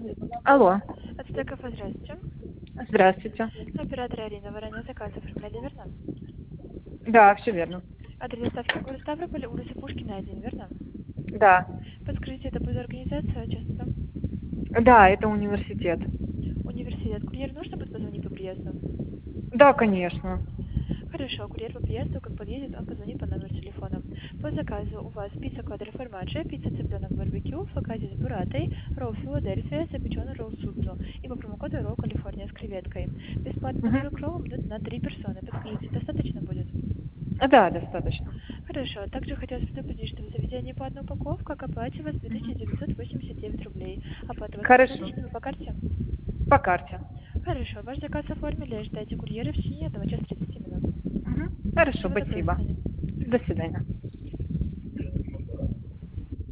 Алло, Это кафе, здравствуйте. здравствуйте. Оператор Арина, вы ранее заказ оформляли, верно? Да, все верно. Адрес доставки город Ставрополь, улица Пушкина, 1, верно? Да. Подскажите, это будет организация часто? Да, это университет. Университет. Курьер нужно будет позвонить по приезду? Да, конечно. Хорошо, курьер по приезду, как подъедет, он позвонит по номеру телефона. По заказу у вас пицца квадроформаджа, пицца цыпленок барбекю, фокази с буратой, ролл Филадельфия, запеченный ролл сузу и по промокоду ролл Калифорния с креветкой. Бесплатно Мгм. 40 роллов будет на 3 персоны. Подскажите, достаточно будет? Да, достаточно. Хорошо. Также хотелось предупредить, что в заведении платная упаковка к оплате у вас Мгм. 2989 рублей. Оплата у вас Хорошо. наличными по карте? По карте. Хорошо. Ваш заказ оформили. Ждайте курьера в течение 1 часа 30 минут. Мгм. Хорошо, Всего доброго, до спасибо. свидания. До свидания.